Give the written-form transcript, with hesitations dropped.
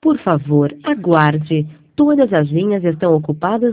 Por favor, aguarde. Todas as linhas estão ocupadas